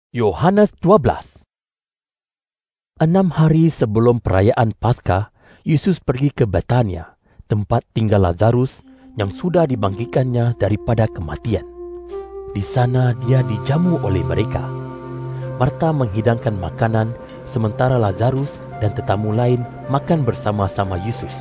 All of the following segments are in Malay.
Yohanes 12. 6 hari sebelum perayaan Paskah, Yesus pergi ke Betania, tempat tinggal Lazarus yang sudah dibangkitkannya daripada kematian. Di sana dia dijamu oleh mereka. Marta menghidangkan makanan, sementara Lazarus dan tetamu lain makan bersama-sama Yesus.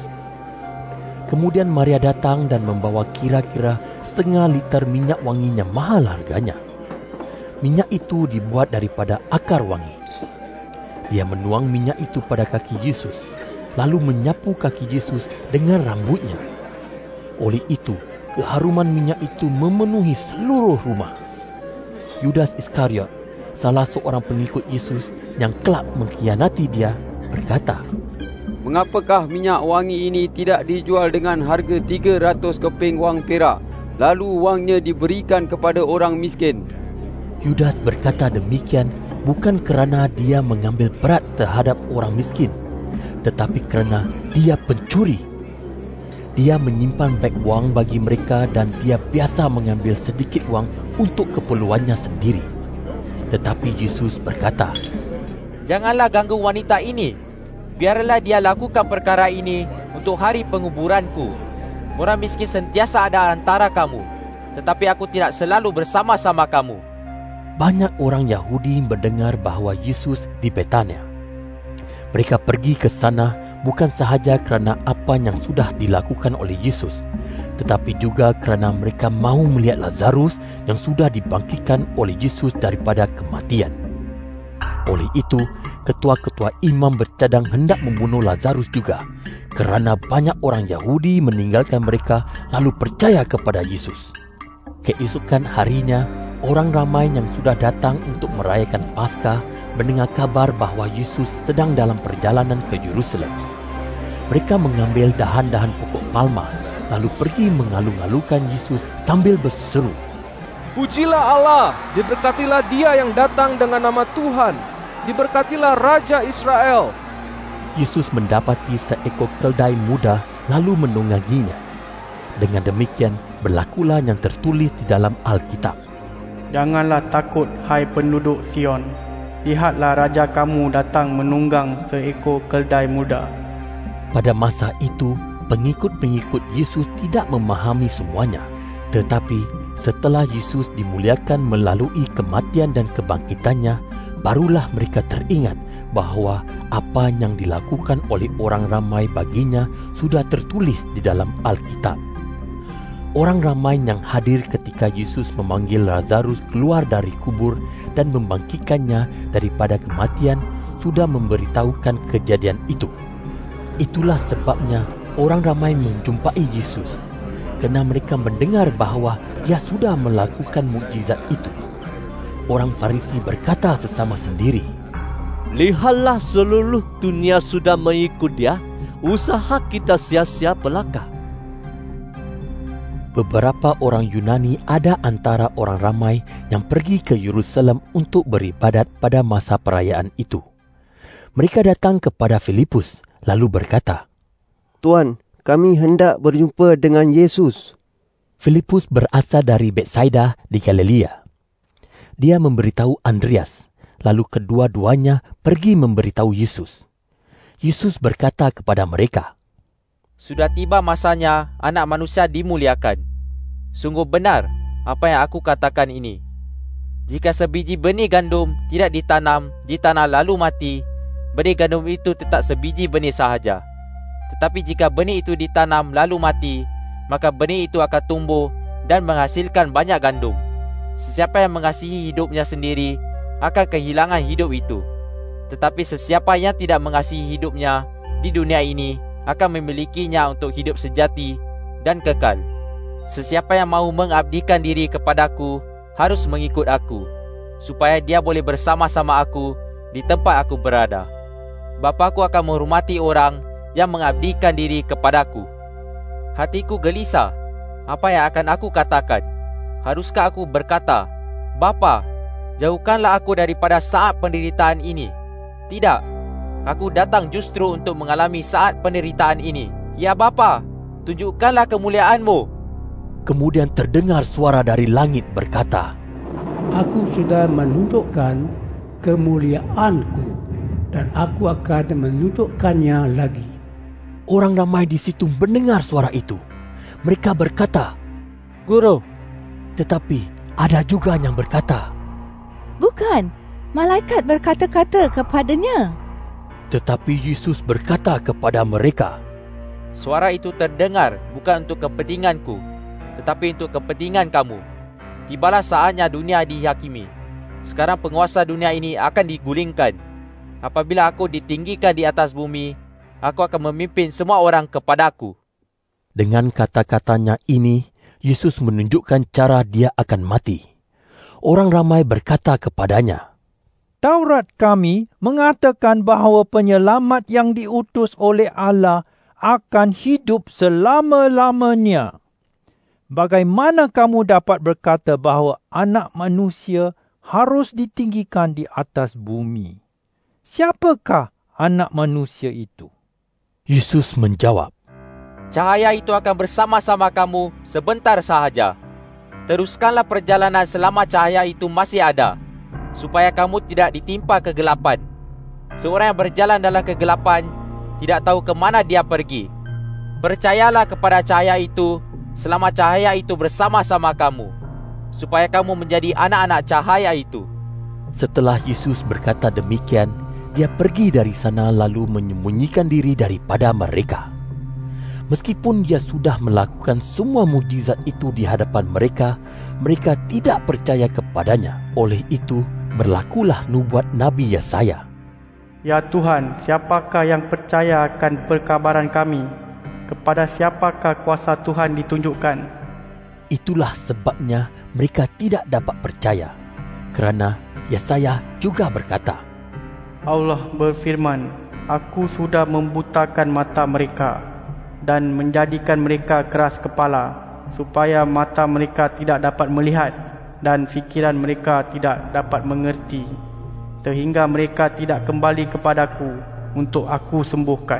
Kemudian Maria datang dan membawa kira-kira 0,5 liter minyak wangi yang mahal harganya. Minyak itu dibuat daripada akar wangi. Dia menuang minyak itu pada kaki Yesus, lalu menyapu kaki Yesus dengan rambutnya. Oleh itu, keharuman minyak itu memenuhi seluruh rumah. Yudas Iskariot, salah seorang pengikut Yesus yang kelak mengkhianati dia, berkata, "Mengapakah minyak wangi ini tidak dijual dengan harga 300 keping wang perak, lalu wangnya diberikan kepada orang miskin?" Yudas berkata demikian bukan kerana dia mengambil berat terhadap orang miskin, tetapi kerana dia pencuri. Dia menyimpan banyak wang bagi mereka dan dia biasa mengambil sedikit wang untuk keperluannya sendiri. Tetapi Yesus berkata, "Janganlah ganggu wanita ini. Biarlah dia lakukan perkara ini untuk hari penguburanku. Orang miskin sentiasa ada antara kamu, tetapi aku tidak selalu bersama-sama kamu." Banyak orang Yahudi mendengar bahawa Yesus di Betania. Mereka pergi ke sana bukan sahaja kerana apa yang sudah dilakukan oleh Yesus, tetapi juga kerana mereka mahu melihat Lazarus yang sudah dibangkitkan oleh Yesus daripada kematian. Oleh itu, ketua-ketua imam bercadang hendak membunuh Lazarus juga, kerana banyak orang Yahudi meninggalkan mereka lalu percaya kepada Yesus. Keesokan harinya, orang ramai yang sudah datang untuk merayakan Paskah mendengar kabar bahawa Yesus sedang dalam perjalanan ke Yerusalem. Mereka mengambil dahan-dahan pokok palma, lalu pergi mengalu-alukan Yesus sambil berseru, "Pujilah Allah, diberkatilah dia yang datang dengan nama Tuhan, diberkatilah Raja Israel." Yesus mendapati seekor keldai muda lalu menungganginya. Dengan demikian, berlakulah yang tertulis di dalam Alkitab. "Janganlah takut, hai penduduk Sion. Lihatlah raja kamu datang menunggang seekor keldai muda." Pada masa itu, pengikut-pengikut Yesus tidak memahami semuanya. Tetapi setelah Yesus dimuliakan melalui kematian dan kebangkitannya, barulah mereka teringat bahawa apa yang dilakukan oleh orang ramai baginya sudah tertulis di dalam Alkitab. Orang ramai yang hadir ketika Yesus memanggil Lazarus keluar dari kubur dan membangkitkannya daripada kematian sudah memberitahukan kejadian itu. Itulah sebabnya orang ramai menjumpai Yesus, kerana mereka mendengar bahawa dia sudah melakukan mukjizat itu. Orang Farisi berkata sesama sendiri, "Lihatlah, seluruh dunia sudah mengikut dia. Usaha kita sia-sia belaka." Beberapa orang Yunani ada antara orang ramai yang pergi ke Yerusalem untuk beribadat pada masa perayaan itu. Mereka datang kepada Filipus lalu berkata, "Tuan, kami hendak berjumpa dengan Yesus." Filipus berasal dari Betsaida di Galilea. Dia memberitahu Andreas, lalu kedua-duanya pergi memberitahu Yesus. Yesus berkata kepada mereka, "Sudah tiba masanya Anak Manusia dimuliakan. Sungguh benar apa yang aku katakan ini. Jika sebiji benih gandum tidak ditanam di tanah lalu mati, benih gandum itu tetap sebiji benih sahaja. Tetapi jika benih itu ditanam lalu mati, maka benih itu akan tumbuh dan menghasilkan banyak gandum. Sesiapa yang mengasihi hidupnya sendiri akan kehilangan hidup itu. Tetapi sesiapa yang tidak mengasihi hidupnya di dunia ini akan memilikinya untuk hidup sejati dan kekal. Sesiapa yang mahu mengabdikan diri kepadaku harus mengikut aku, supaya dia boleh bersama-sama aku di tempat aku berada. Bapaku akan menghormati orang yang mengabdikan diri kepadaku." Hatiku gelisah. Apa yang akan aku katakan? Haruskah aku berkata, "Bapa, jauhkanlah aku daripada saat penderitaan ini"? Tidak. Aku datang justru untuk mengalami saat penderitaan ini. "Ya Bapa, tunjukkanlah kemuliaan-Mu." Kemudian terdengar suara dari langit berkata, Aku sudah menunjukkan kemuliaanku dan aku akan menunjukkannya lagi. Orang ramai di situ mendengar suara itu. Mereka berkata, Guru. Tetapi ada juga yang berkata, Bukan, malaikat berkata-kata kepadanya. Tetapi Yesus berkata kepada mereka, Suara itu terdengar bukan untuk kepentinganku, tetapi untuk kepentingan kamu. Tibalah saatnya dunia dihakimi. Sekarang penguasa dunia ini akan digulingkan. Apabila aku ditinggikan di atas bumi, aku akan memimpin semua orang kepadaku. Dengan kata-katanya ini, Yesus menunjukkan cara dia akan mati. Orang ramai berkata kepadanya, Taurat kami mengatakan bahawa penyelamat yang diutus oleh Allah akan hidup selama-lamanya. Bagaimana kamu dapat berkata bahawa anak manusia harus ditinggikan di atas bumi? Siapakah anak manusia itu? Yesus menjawab, Cahaya itu akan bersama-sama kamu sebentar sahaja. Teruskanlah perjalanan selama cahaya itu masih ada, supaya kamu tidak ditimpa kegelapan. Seorang yang berjalan dalam kegelapan tidak tahu ke mana dia pergi. Percayalah kepada cahaya itu selama cahaya itu bersama-sama kamu, supaya kamu menjadi anak-anak cahaya itu. Setelah Yesus berkata demikian, dia pergi dari sana lalu menyembunyikan diri daripada mereka. Meskipun dia sudah melakukan semua mukjizat itu di hadapan mereka, mereka tidak percaya kepadanya. Oleh itu, berlakulah nubuat Nabi Yesaya. Ya Tuhan, siapakah yang percaya akan perkabaran kami? Kepada siapakah kuasa Tuhan ditunjukkan? Itulah sebabnya mereka tidak dapat percaya. Kerana Yesaya juga berkata, Allah berfirman, Aku sudah membutakan mata mereka dan menjadikan mereka keras kepala, supaya mata mereka tidak dapat melihat dan fikiran mereka tidak dapat mengerti, sehingga mereka tidak kembali kepadaku untuk aku sembuhkan.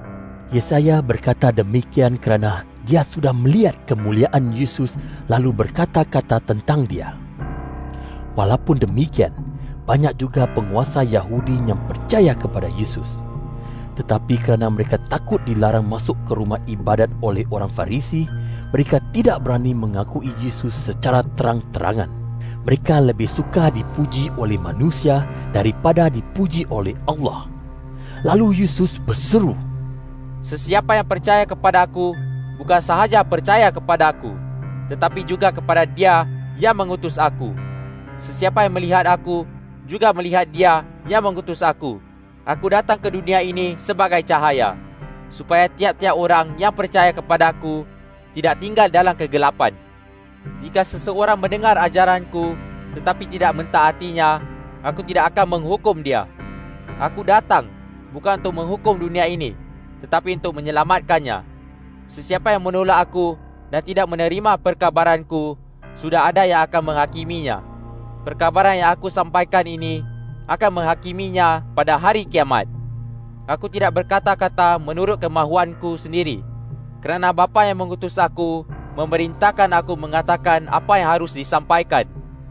Yesaya berkata demikian kerana dia sudah melihat kemuliaan Yesus lalu berkata-kata tentang dia. Walaupun demikian, banyak juga penguasa Yahudi yang percaya kepada Yesus. Tetapi kerana mereka takut dilarang masuk ke rumah ibadat oleh orang Farisi, mereka tidak berani mengakui Yesus secara terang-terangan. Mereka lebih suka dipuji oleh manusia daripada dipuji oleh Allah. Lalu Yesus berseru, Sesiapa yang percaya kepada aku, bukan sahaja percaya kepada aku, tetapi juga kepada Dia yang mengutus aku. Sesiapa yang melihat aku, juga melihat Dia yang mengutus aku. Aku datang ke dunia ini sebagai cahaya, supaya tiap-tiap orang yang percaya kepadaku tidak tinggal dalam kegelapan. Jika seseorang mendengar ajaranku tetapi tidak mentaatinya, aku tidak akan menghukum dia. Aku datang bukan untuk menghukum dunia ini, tetapi untuk menyelamatkannya. Sesiapa yang menolak aku dan tidak menerima perkabaranku, sudah ada yang akan menghakiminya. Perkabaran yang aku sampaikan ini akan menghakiminya pada hari kiamat. Aku tidak berkata-kata menurut kemahuanku sendiri, kerana Bapa yang mengutus aku memerintahkan aku mengatakan apa yang harus disampaikan.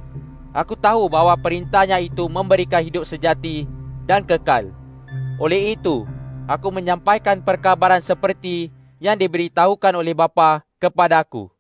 Aku tahu bahawa perintahnya itu memberikan hidup sejati dan kekal. Oleh itu, aku menyampaikan perkabaran seperti yang diberitahukan oleh Bapa kepadaku.